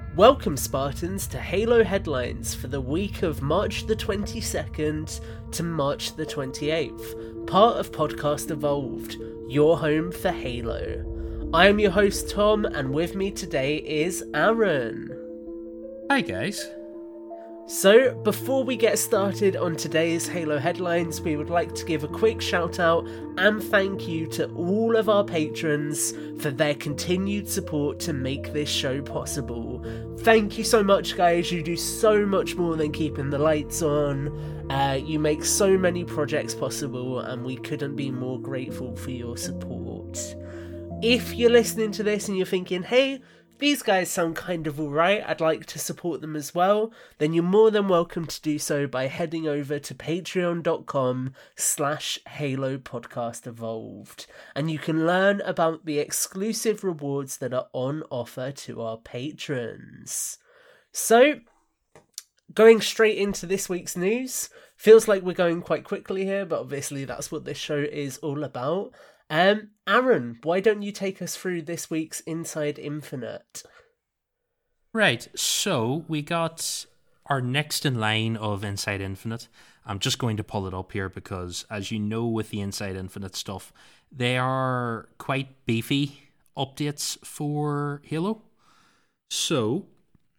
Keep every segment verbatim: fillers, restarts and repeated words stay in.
Welcome, Spartans, to Halo Headlines for the week of March the twenty-second to March the twenty-eighth, part of Podcast Evolved, your home for Halo. I am your host, Tom, and with me today is Aaron. Hi, guys. So, before we get started on today's Halo headlines, we would like to give a quick shout out and thank you to all of our patrons for their continued support to make this show possible. Thank you so much, guys. You do so much more than keeping the lights on. Uh, you make so many projects possible, and we couldn't be more grateful for your support. If you're listening to this and you're thinking, hey, these guys sound kind of alright, I'd like to support them as well, then you're more than welcome to do so by heading over to patreon.com slash Halo Podcast Evolved. And you can learn about the exclusive rewards that are on offer to our patrons. So, going straight into this week's news, feels like we're going quite quickly here, but obviously that's what this show is all about. Um, Aaron, why don't you take us through this week's Inside Infinite? Right, so we got our next in line of Inside Infinite. I'm just going to pull it up here because, as you know, with the Inside Infinite stuff, they are quite beefy updates for Halo. So,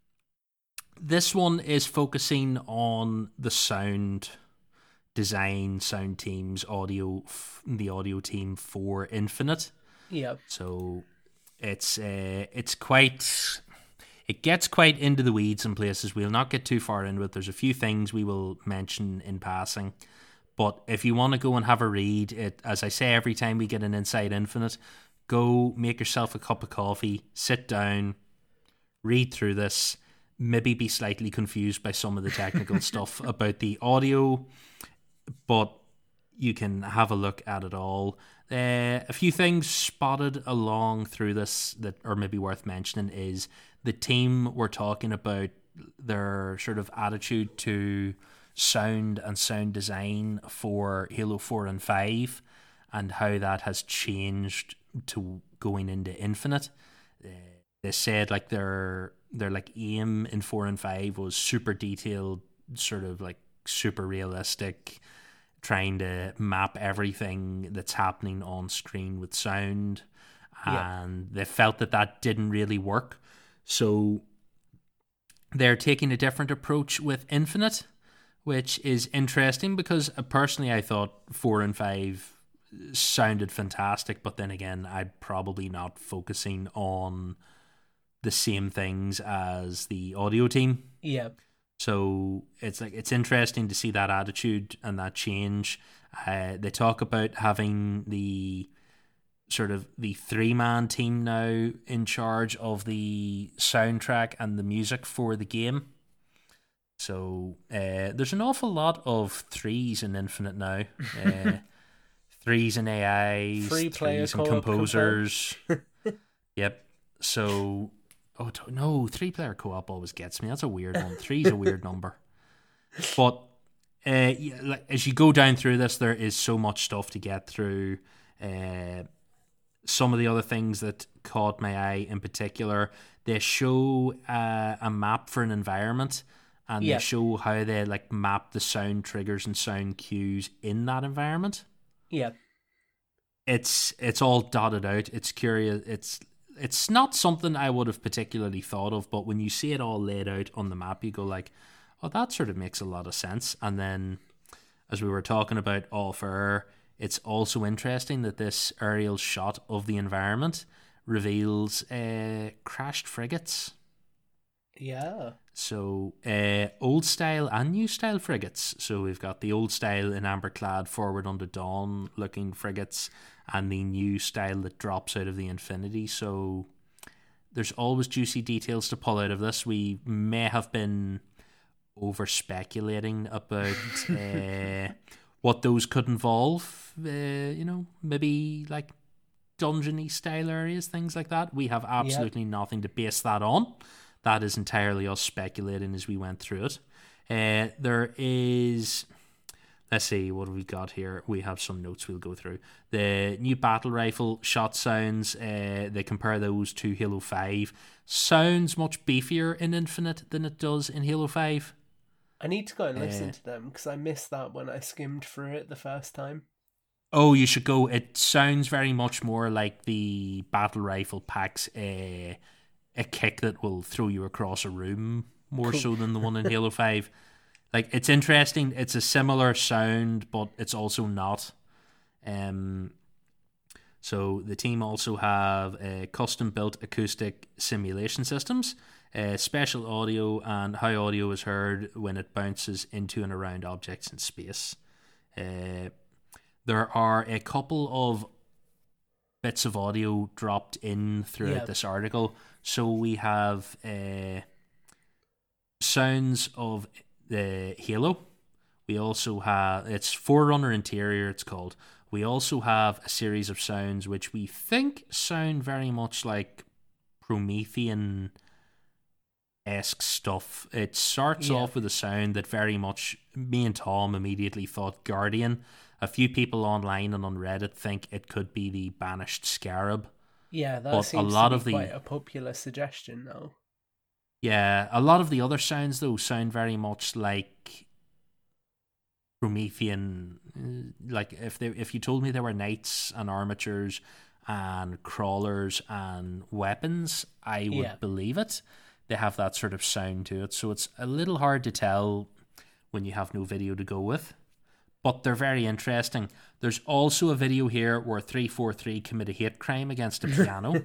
this one is focusing on the sound design, sound teams, audio, the audio team for Infinite. Yeah. So it's uh, it's quite, it gets quite into the weeds in places. We'll not get too far into it. There's a few things we will mention in passing, but if you want to go and have a read, it, as I say every time we get an Inside Infinite, go make yourself a cup of coffee, sit down, read through this, maybe be slightly confused by some of the technical stuff about the audio, but you can have a look at it all. Uh, a few things spotted along through this that are maybe worth mentioning is the team were talking about their sort of attitude to sound and sound design for Halo four and five and how that has changed to going into Infinite. Uh, they said like their their like aim in four and five was super detailed, sort of like super realistic, trying to map everything that's happening on screen with sound, and yeah. They felt that that didn't really work, so they're taking a different approach with Infinite, which is interesting because uh, personally I thought four and five sounded fantastic, but then again I'm probably not focusing on the same things as the audio team. Yeah. So it's like it's interesting to see that attitude and that change. Uh, they talk about having the sort of the three-man team now in charge of the soundtrack and the music for the game. So uh, there's an awful lot of threes in Infinite now. Uh, threes in A Is, Free player threes in composers. Yep. So... Oh, no, three-player co-op always gets me. That's a weird one. Three's a weird number. But uh, yeah, like, as you go down through this, there is so much stuff to get through. Uh, some of the other things that caught my eye in particular, they show uh, a map for an environment, and yeah. they show how they like map the sound triggers and sound cues in that environment. Yeah. It's it's all dotted out. It's curious. It's It's not something I would have particularly thought of, but when you see it all laid out on the map, you go like, oh, that sort of makes a lot of sense. And then, as we were talking about off air, it's also interesting that this aerial shot of the environment reveals uh, crashed frigates. Yeah. So, uh, old style and new style frigates. So we've got the old style in amber-clad Forward Unto Dawn looking frigates, and the new style that drops out of the Infinity. So there's always juicy details to pull out of this. We may have been over speculating about uh, what those could involve. Uh, you know, maybe like dungeon-y style areas, things like that. We have absolutely yep. nothing to base that on. That is entirely us speculating as we went through it. Uh, there is... Let's see, what have we got here? We have some notes we'll go through. The new battle rifle shot sounds, uh, they compare those to Halo five. sounds much beefier in Infinite than it does in Halo five. I need to go and listen Uh, to them because I missed that when I skimmed through it the first time. Oh, you should go. It sounds very much more like the battle rifle packs a, a kick that will throw you across a room more Cool. so than the one in Halo five. Like, it's interesting. It's a similar sound, but it's also not. Um, so the team also have uh, custom-built acoustic simulation systems, uh, special audio, and how audio is heard when it bounces into and around objects in space. Uh, there are a couple of bits of audio dropped in throughout Yeah. this article. So we have uh, sounds of the Halo. We also have, it's Forerunner Interior, it's called. We also have a series of sounds which we think sound very much like Promethean esque stuff. It starts Yeah. off with a sound that very much, me and Tom immediately thought Guardian. A few people online and on Reddit think it could be the Banished Scarab. Yeah, that But a seems lot to be of the- quite a popular suggestion now. Yeah, a lot of the other sounds though sound very much like Promethean. uh, Like if they, if you told me there were knights and armatures and crawlers and weapons, I would Yeah. believe it. They have that sort of sound to it, so it's a little hard to tell when you have no video to go with. But they're very interesting. There's also a video here where three forty-three commit a hate crime against a piano.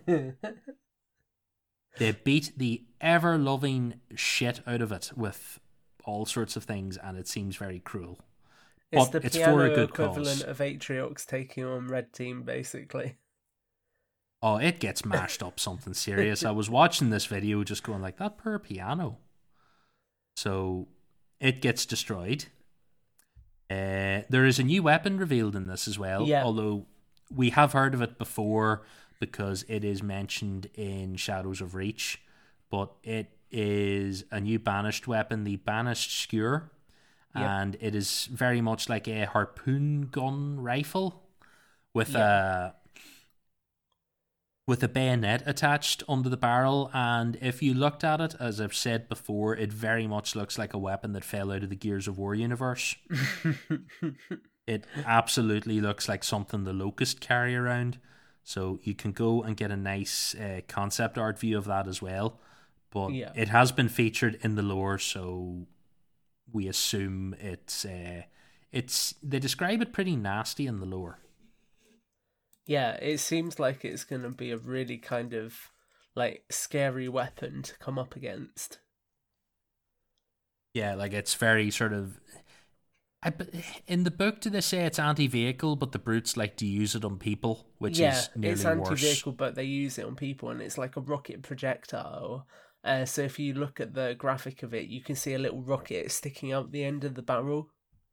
They beat the ever-loving shit out of it with all sorts of things, and it seems very cruel. It's But the it's piano for a good equivalent cause. of Atriox taking on Red Team, basically. Oh, it gets mashed up something serious. I was watching this video just going like, that poor piano. So it gets destroyed. Uh, there is a new weapon revealed in this as well, Yeah. although we have heard of it before because it is mentioned in Shadows of Reach, but it is a new banished weapon, the Banished Skewer, Yep. and it is very much like a harpoon gun rifle with Yeah. a with a bayonet attached under the barrel, and if you looked at it, as I've said before, it very much looks like a weapon that fell out of the Gears of War universe. It absolutely looks like something the Locust carry around. So you can go and get a nice uh, concept art view of that as well. But Yeah. it has been featured in the lore, so we assume it's uh, it's they describe it pretty nasty in the lore. Yeah, it seems like it's going to be a really kind of like scary weapon to come up against. Yeah, like it's very sort of. I, in the book, do they say it's anti-vehicle, but the brutes like to use it on people, which yeah, is nearly it's worse. anti-vehicle, but they use it on people, and it's like a rocket projectile. Uh, so if you look at the graphic of it, you can see a little rocket sticking out the end of the barrel.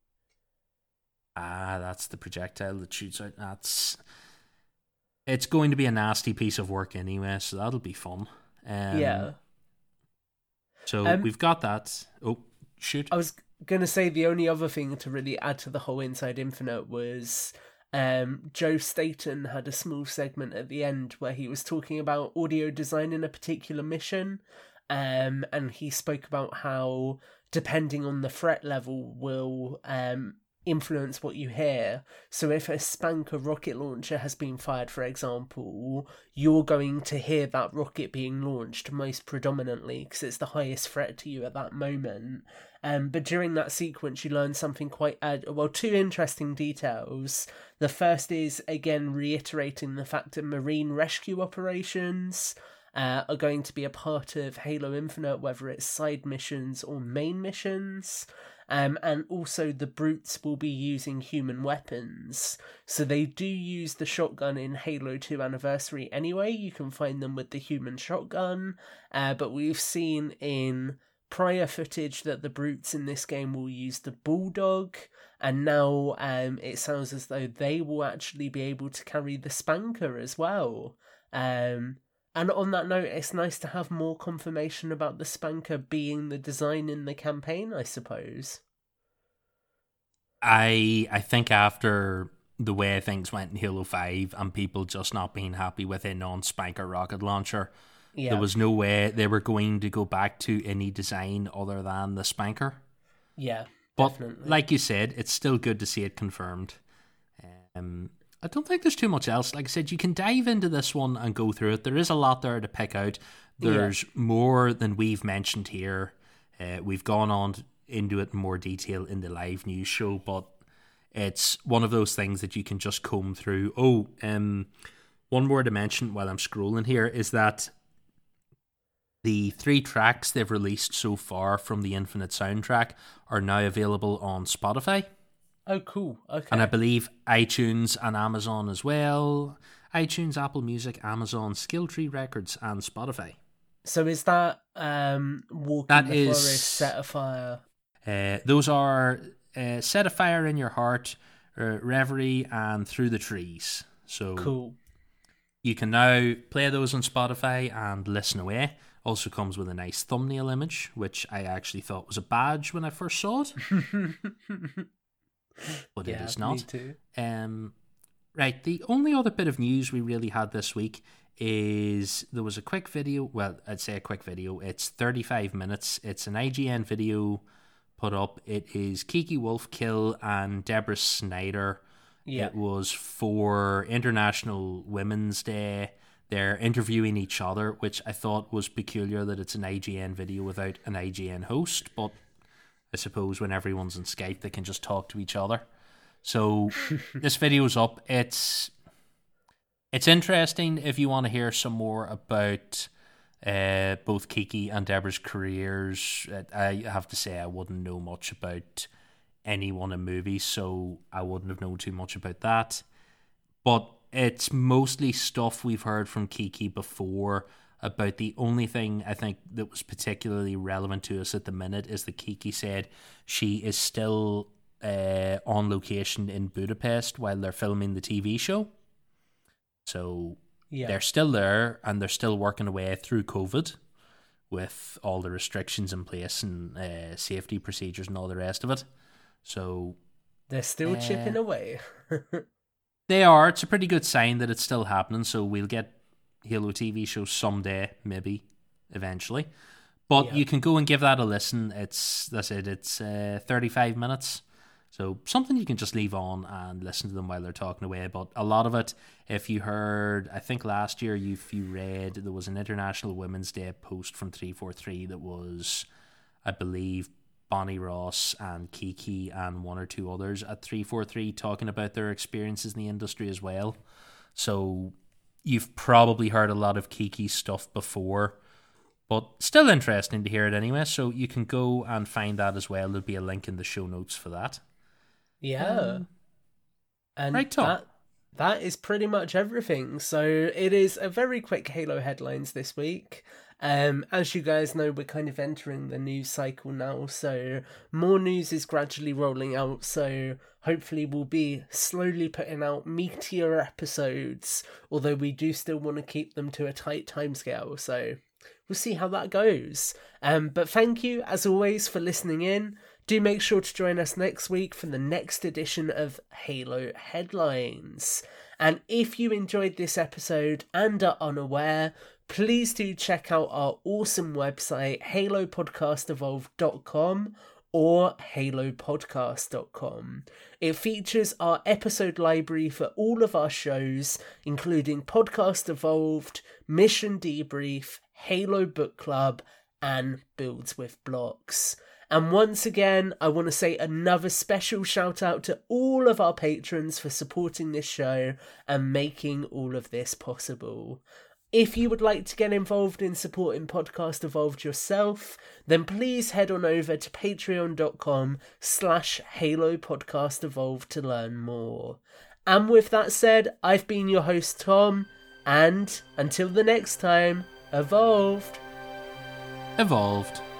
Ah, that's the projectile that shoots out. That's. It's going to be a nasty piece of work anyway, so that'll be fun. Um, Yeah. So Um, we've got that. Oh, shoot. I was going to say the only other thing to really add to the whole Inside Infinite was um, Joe Staten had a small segment at the end where he was talking about audio design in a particular mission, um, and he spoke about how, depending on the threat level, will um, influence what you hear. So if a Spanker rocket launcher has been fired, for example, you're going to hear that rocket being launched most predominantly because it's the highest threat to you at that moment. Um, but during that sequence, you learn something quite, uh, well, two interesting details. The first is, again, reiterating the fact that marine rescue operations uh, are going to be a part of Halo Infinite, whether it's side missions or main missions. Um, and also the brutes will be using human weapons. So they do use the shotgun in Halo two Anniversary anyway. You can find them with the human shotgun. Uh, but we've seen in prior footage that the brutes in this game will use the bulldog. And now um, it sounds as though they will actually be able to carry the Spanker as well. Um, and on that note, it's nice to have more confirmation about the Spanker being the design in the campaign, I suppose. I I think after the way things went in Halo five and people just not being happy with a non-Spanker rocket launcher, Yeah. There was no way they were going to go back to any design other than the spanker. Yeah, but definitely. Like you said, it's still good to see it confirmed. Um, I don't think there's too much else. Like I said, you can dive into this one and go through it. There is a lot there to pick out. There's yeah. more than we've mentioned here. Uh, we've gone on into it in more detail in the live news show, but it's one of those things that you can just comb through. Oh, um, one more to mention while I'm scrolling here is that the three tracks they've released so far from the Infinite soundtrack are now available on Spotify. Oh, cool. Okay. And I believe iTunes and Amazon as well. iTunes, Apple Music, Amazon, Skilltree Records, and Spotify. So is that um, Walk that in the is, Forest, Set a Fire? Uh, those are uh, Set a Fire in Your Heart, uh, Reverie, and Through the Trees. So cool. You can now play those on Spotify and listen away. Also comes with a nice thumbnail image, which I actually thought was a badge when I first saw it. But yeah, it is not. Me too. Um, right, the only other bit of news we really had this week is there was a quick video. Well, I'd say a quick video. It's thirty-five minutes. It's an I G N video put up. It is Kiki Wolf-Kill and Deborah Snyder. Yeah. It was for International Women's Day. They're interviewing each other, which I thought was peculiar that it's an I G N video without an I G N host, but I suppose when everyone's on Skype, they can just talk to each other. So this video's up. It's it's interesting if you want to hear some more about uh, both Kiki and Deborah's careers. I have to say I wouldn't know much about anyone in movies, so I wouldn't have known too much about that. But it's mostly stuff we've heard from Kiki before. About the only thing I think that was particularly relevant to us at the minute is that Kiki said she is still uh, on location in Budapest while they're filming the T V show. So yeah. They're still there and they're still working away through COVID with all the restrictions in place and uh, safety procedures and all the rest of it. So they're still uh, chipping away. They are. It's a pretty good sign that it's still happening. So we'll get Halo T V show someday, maybe, eventually. But yeah. You can go and give that a listen. It's that's it. It's uh, thirty-five minutes, so something you can just leave on and listen to them while they're talking away. But a lot of it, if you heard, I think last year, if you read, there was an International Women's Day post from three forty-three that was, I believe, Bonnie Ross and Kiki and one or two others at three forty-three talking about their experiences in the industry as well. So you've probably heard a lot of Kiki's stuff before, but still interesting to hear it anyway. So you can go and find that as well. There'll be a link in the show notes for that. Yeah. Um, and right, Tom. That, that is pretty much everything. So it is a very quick Halo headlines this week. Um, as you guys know, we're kind of entering the news cycle now, so more news is gradually rolling out, so hopefully we'll be slowly putting out meatier episodes, although we do still want to keep them to a tight timescale, so we'll see how that goes. Um, but thank you, as always, for listening in. Do make sure to join us next week for the next edition of Halo Headlines. And if you enjoyed this episode and are unaware, please do check out our awesome website, halo podcast evolved dot com or halo podcast dot com. It features our episode library for all of our shows, including Podcast Evolved, Mission Debrief, Halo Book Club, and Builds with Blocks. And once again, I want to say another special shout out to all of our patrons for supporting this show and making all of this possible. If you would like to get involved in supporting Podcast Evolved yourself, then please head on over to patreon.com slash Halo Podcast Evolved to learn more. And with that said, I've been your host Tom, and until the next time, evolved. Evolved.